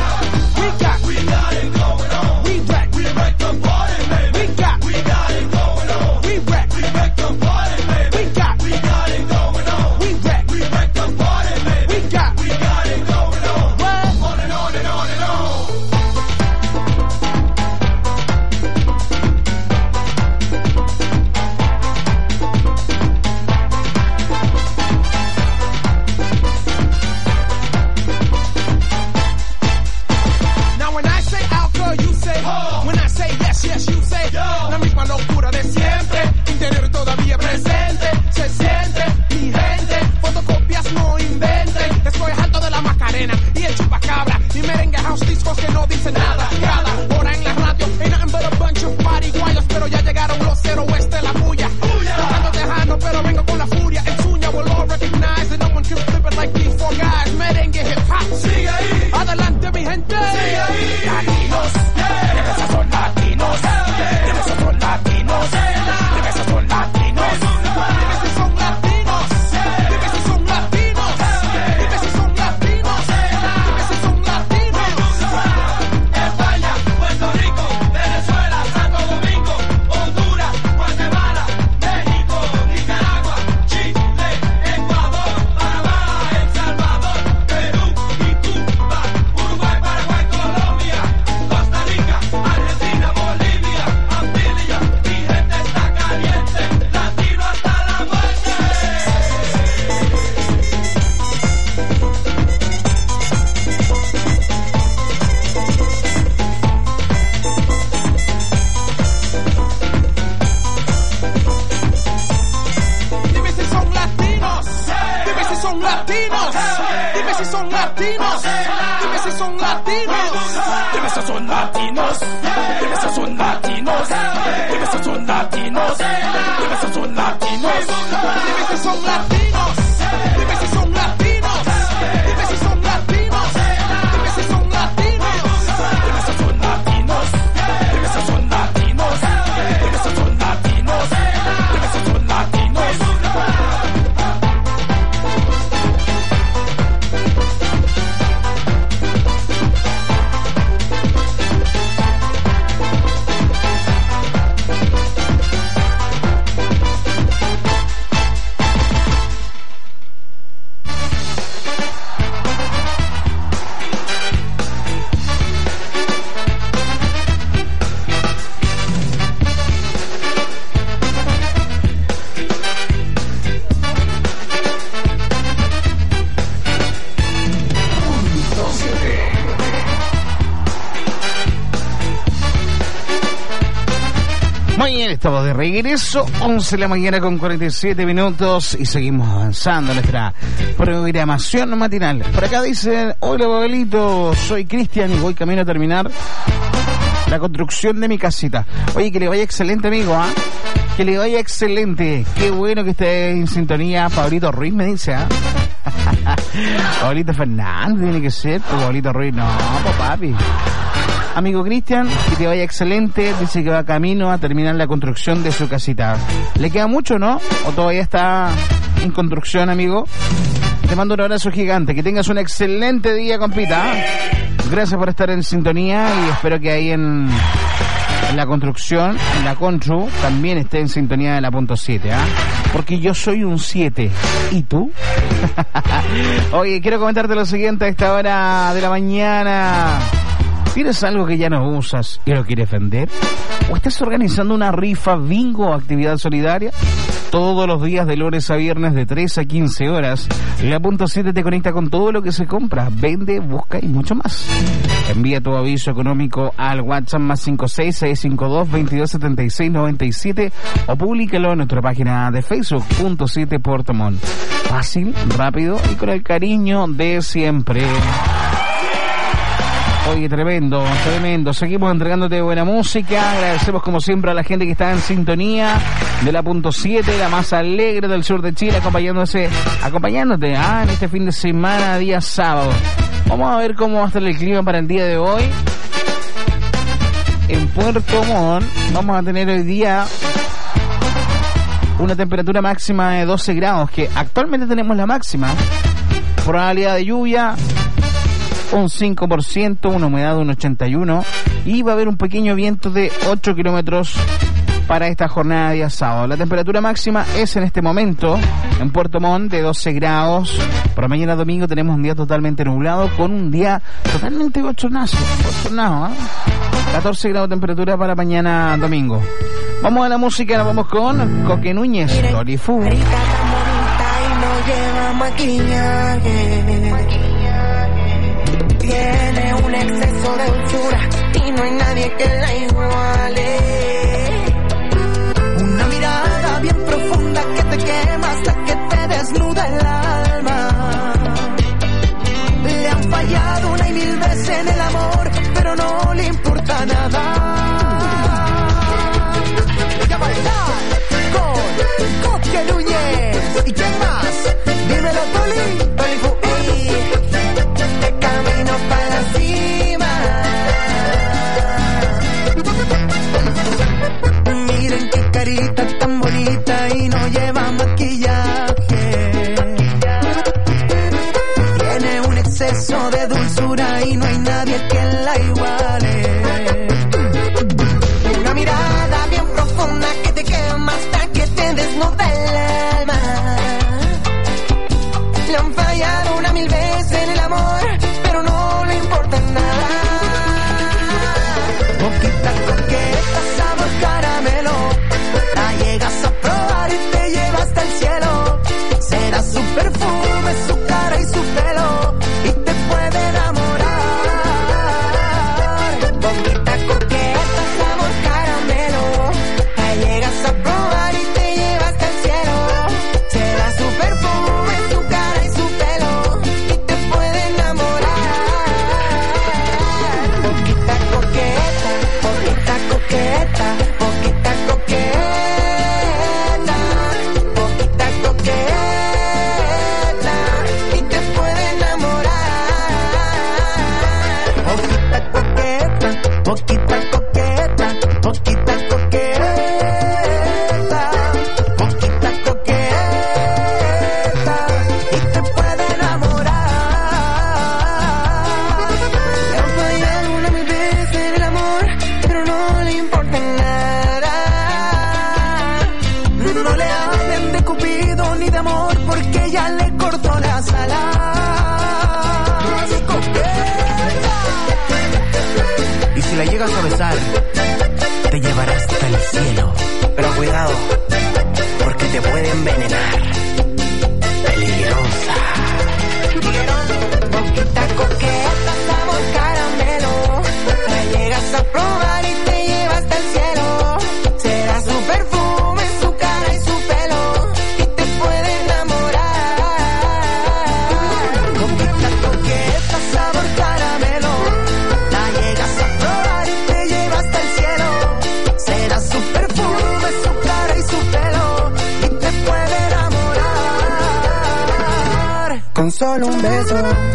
We got, we got it going on. We wreck, we wreck the party, baby. We got, we got it going on. We wreck, we wreck the party, baby. We got, we got it going on. We wreck, we latinos. Dime si son latinos. Dime si son latinos. Dime si son latinos. Dime si son latinos. Dime si son latinos. Dime si son latinos. Dime si son latinos. Dime si son latinos. Dime si son latinos. Dime si son latinos. Dime si son latinos. Dime si son latinos. Dime si son latinos. Dime si son latinos. Muy bien, estamos de regreso, once de la mañana con cuarenta y siete minutos y seguimos avanzando en nuestra programación matinal. Por acá dicen, hola Babelito, soy Cristian y voy camino a terminar la construcción de mi casita. Oye, que le vaya excelente, amigo, ¿ah? ¿eh? Que le vaya excelente. Qué bueno que esté en sintonía. Pablito Ruiz me dice, ¿ah? ¿eh? Pablito Fernández tiene que ser, pues Pablito Ruiz, no, pues papi. Amigo Cristian, que te vaya excelente. Dice que va camino a terminar la construcción de su casita. ¿Le queda mucho, no? ¿O todavía está en construcción, amigo? Te mando un abrazo gigante. Que tengas un excelente día, compita. Gracias por estar en sintonía y espero que ahí en, en la construcción, en la Constru, también esté en sintonía de la punto siete, ¿ah? ¿eh? Porque yo soy un siete. ¿Y tú? Oye, quiero comentarte lo siguiente a esta hora de la mañana. ¿Tienes algo que ya no usas y lo quieres vender? ¿O estás organizando una rifa, bingo o actividad solidaria? Todos los días de lunes a viernes de tres a quince horas, la punto siete te conecta con todo lo que se compra, vende, busca y mucho más. Envía tu aviso económico al WhatsApp más cinco seis seis cinco dos veintidós setenta y seis noventa y siete o públicalo en nuestra página de Facebook, punto siete Puerto Montt. Fácil, rápido y con el cariño de siempre. Oye, tremendo, tremendo. Seguimos entregándote buena música. Agradecemos como siempre a la gente que está en sintonía de la punto siete, la más alegre del sur de Chile, acompañándose, acompañándote ah, en este fin de semana, día sábado. Vamos a ver cómo va a estar el clima para el día de hoy. En Puerto Montt vamos a tener hoy día una temperatura máxima de doce grados, que actualmente tenemos la máxima. Probabilidad de lluvia un cinco por ciento, una humedad de un ochenta y uno por ciento y va a haber un pequeño viento de ocho kilómetros para esta jornada de día sábado. La temperatura máxima es en este momento en Puerto Montt de doce grados. Para mañana domingo tenemos un día totalmente nublado con un día totalmente bochornoso, bochornado, ¿eh? catorce grados de temperatura para mañana domingo. Vamos a la música, nos vamos con Coque Núñez, Lorifu. Tiene un exceso de dulzura y no hay nadie que la iguale. Una mirada bien profunda que te quema hasta que te desnuda el alma. Le han fallado una y mil veces en el amor, pero no le importa nada. Voy a bailar con Coque Núñez. ¿Y quién más? Dímelo, Toli. Toli Fu. Camino para la cima. Miren qué carita tan bonita y no lleva maquillaje. Tiene un exceso de dulzura y no hay nadie que la iguale. Una mirada bien profunda que te quema hasta que te desnuda el alma. Le han fallado una mil veces en el amor, pero no le importa nada. Boquita coqueta, sabor caramelo, la llegas a probar y te lleva hasta el cielo. Será su perfume, su cara y su pelo, y te puede enamorar. Boquita coqueta, sabor caramelo, la llegas a probar y te lleva hasta el cielo. Será su perfume, su cara y su pelo. llegas a besar, te llevará hasta el cielo. Pero cuidado, porque te puede envenenar. Peligrosa. Boquita coqueta, sabor caramelo. La llegas a probar y te lleva hasta el cielo. Será su perfume, su cara y su pelo. Y te puede enamorar. Boquita coqueta, sabor caramelo. La llegas a probar y te lleva hasta el cielo. Será su perfume, su cara y su pelo. Y te puede enamorar. Con solo un beso.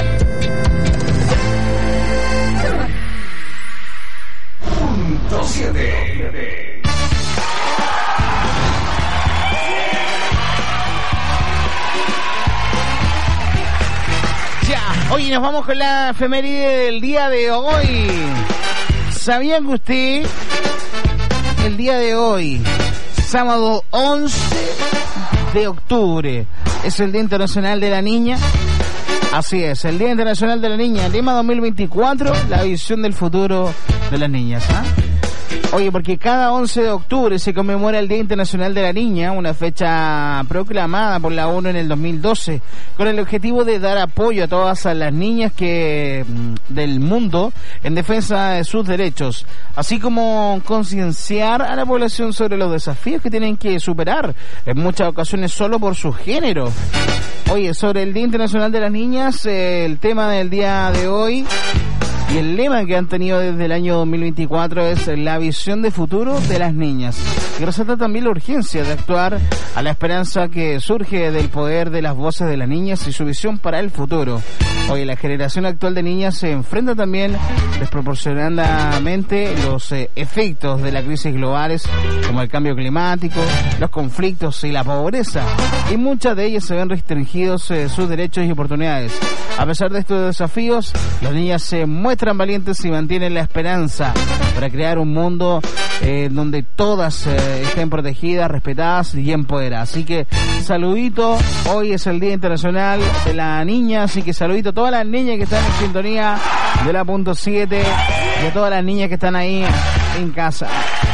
Ya, oye, nos vamos con la efeméride del día de hoy. ¿Sabían que usted, el día de hoy, sábado once de octubre, es el Día Internacional de la Niña? Así es, el Día Internacional de la Niña, Lima dos mil veinticuatro, la visión del futuro de las niñas, ¿ah? Oye, porque cada once de octubre se conmemora el Día Internacional de la Niña, una fecha proclamada por la ONU en el dos mil doce, con el objetivo de dar apoyo a todas las niñas que del mundo en defensa de sus derechos, así como concienciar a la población sobre los desafíos que tienen que superar, en muchas ocasiones solo por su género. Oye, sobre el Día Internacional de las Niñas, eh, el tema del día de hoy y el lema que han tenido desde el año dos mil veinticuatro es la visión de futuro de las niñas, que resalta también la urgencia de actuar a la esperanza que surge del poder de las voces de las niñas y su visión para el futuro. Hoy la generación actual de niñas se enfrenta también desproporcionadamente los eh, efectos de la crisis globales, como el cambio climático, los conflictos y la pobreza, y muchas de ellas se ven restringidos eh, sus derechos y oportunidades. A pesar de estos desafíos, las niñas se muestran valientes y mantienen la esperanza para crear un mundo eh, donde todas eh, estén protegidas, respetadas y empoderadas. Así que saludito, hoy es el Día Internacional de la Niña, así que saludito a todas las niñas que están en sintonía de la punto siete y a todas las niñas que están ahí en casa.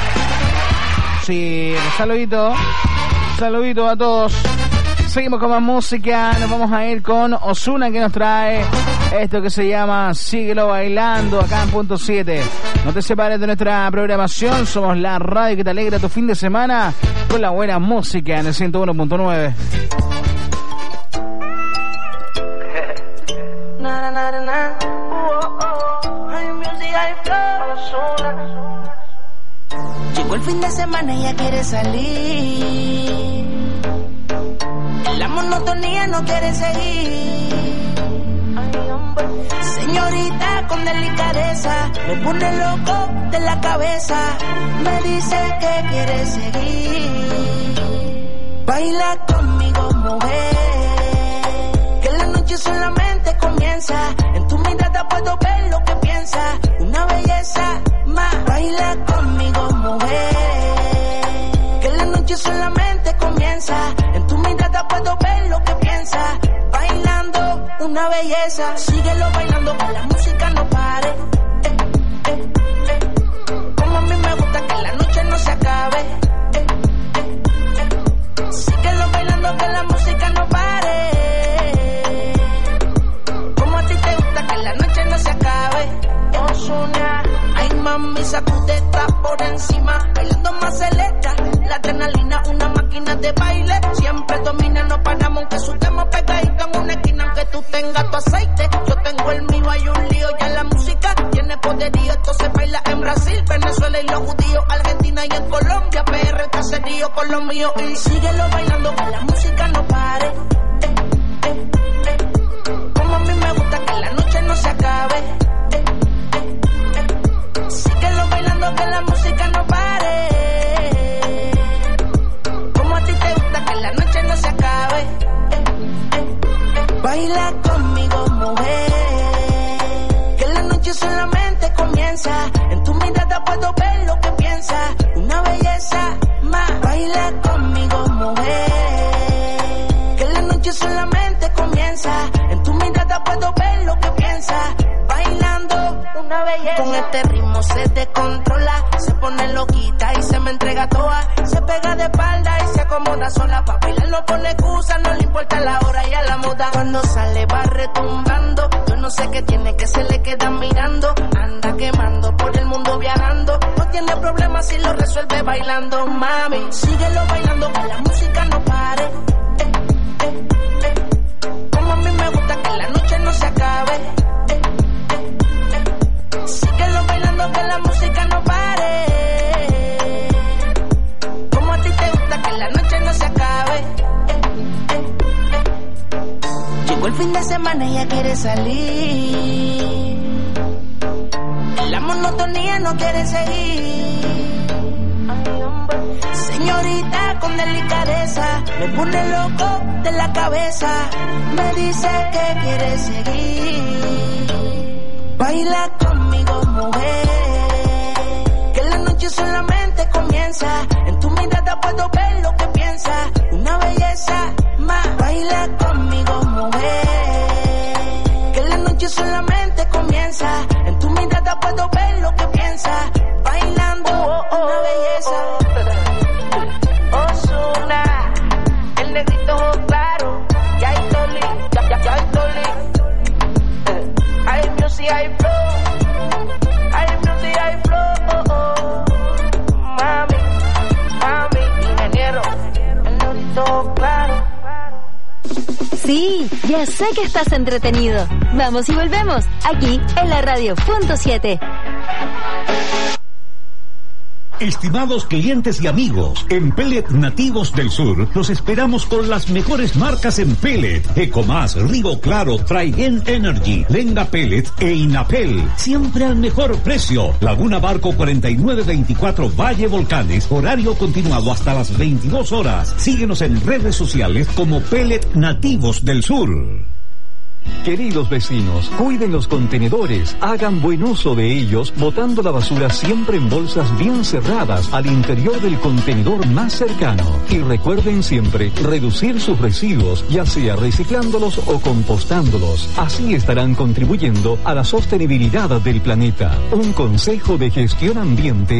Sí, saludito, saludito a todos. Seguimos con más música, nos vamos a ir con Ozuna, que nos trae esto que se llama Síguelo Bailando acá en punto siete. No te separes de nuestra programación, somos la radio que te alegra tu fin de semana con la buena música en el ciento uno punto nueve. Llegó el fin de semana y ya quiere salir. La monotonía no quiere seguir. Señorita con delicadeza me pone loco de la cabeza. Me dice que quiere seguir. Baila conmigo, mujer, que la noche solamente comienza. En tu mirada puedo ver lo que piensas. Una belleza más. Baila conmigo, mujer, que la noche solamente comienza. En tu mirada puedo ver lo que piensas. Bailando una belleza. Síguelo bailando, que la música no pare. Eh, eh, eh. Como a mí me gusta que la noche no se acabe. Eh, eh, eh. Síguelo bailando, que la música no pare. Como a ti te gusta que la noche no se acabe. Ozuna, ay mami, sacudeta por encima. Bailando más celesta, la adrenalina, una máquina de baile. Siempre domina, no paramos, aunque subamos pegadito en una esquina. Aunque tú tengas tu aceite, yo tengo el mío, hay un lío. Ya la música tiene poderío, esto se baila en Brasil, Venezuela y los judíos, Argentina y en Colombia, P R, caserío con los míos. Y síguelo bailando, que la música no pare. Eh, eh, eh. Como a mí me gusta que la noche no se acabe. Eh, eh, eh. Síguelo bailando, que la música no pare. Como a ti te gusta que la noche no se acabe. Eh, eh, eh. Baila conmigo, mujer, que la noche solamente comienza. En tu mirada puedo ver lo que piensas. Una belleza más. Baila conmigo, mujer, que la noche solamente comienza. En tu mirada puedo ver lo que piensas. Bailando una una belleza. Con este ritmo se descontrola, se pone loquita y se me entrega toda. Se pega de espalda y se acomoda sola. Pa' bailar no pone excusa, no le importa la hora y a la moda. Cuando sale va retumbando, yo no sé qué tiene que se le queda mirando. Anda quemando por el mundo viajando, no tiene problema si lo resuelve bailando. Mami, síguelo bailando, que la música no pare. Eh, eh, eh. Como a mí me gusta que la noche no se acabe. Eh, eh, eh. Síguelo bailando, que la música no pare. Como a ti te gusta que la noche no se acabe. Eh, eh, eh. Llegó el fin de semana y ella quiere salir. La monotonía no quiere seguir. Señorita con delicadeza, me pone loco de la cabeza. Me dice que quiere seguir. Baila conmigo, mujer, que la noche solamente comienza. En tu mirada puedo ver lo que piensas. Una belleza más. Baila conmigo, mujer, que la noche solamente comienza. En tu mirada puedo ver lo que piensas. Bailando, oh, oh, una belleza. Ozuna, el negrito claro. Ya hay Toli, ya, ya, ya hay Toli. Hay music, hay flow. Hay music, hay flow. Oh, oh. Mami, mami, ingeniero, el negrito claro. Sí, ya sé que estás entretenido. Vamos y volvemos, aquí en la radio punto siete. Estimados clientes y amigos, en Pellet Nativos del Sur los esperamos con las mejores marcas en pellet: Ecomás, Río Claro, Traigen Energy, Lenga Pellet e Inapel. Siempre al mejor precio. Laguna Barco cuarenta y nueve veinticuatro Valle Volcanes, horario continuado hasta las veintidós horas. Síguenos en redes sociales como Pellet Nativos del Sur. Queridos vecinos, cuiden los contenedores, hagan buen uso de ellos, botando la basura siempre en bolsas bien cerradas al interior del contenedor más cercano. Y recuerden siempre reducir sus residuos, ya sea reciclándolos o compostándolos. Así estarán contribuyendo a la sostenibilidad del planeta. Un consejo de gestión ambiente